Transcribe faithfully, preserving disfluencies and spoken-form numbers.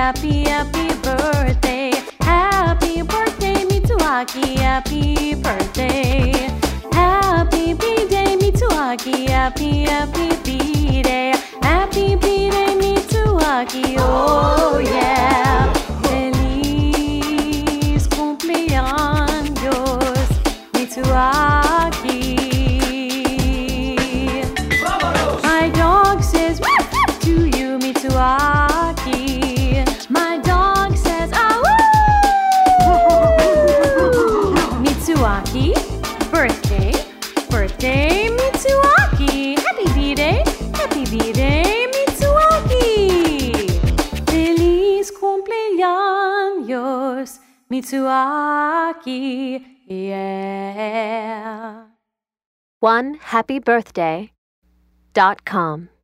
happy, happy birthday. Happy birthday, Mitsuaki, happy birthday. Happy B-Day, Mitsuaki, happy, happy B-Day. Happy B-Day, Mitsuaki, oh yeah. Feliz cumpleaños, Mitsuaki. My dog says woof woof to you, Mitsuaki. My dog says ah woo. Mitsuaki, birthday, birthday, Mitsuaki. Happy B-Day, happy B-Day, Mitsuaki. Feliz cumpleaños, Mitsuaki, yeah. One happy birthday dot com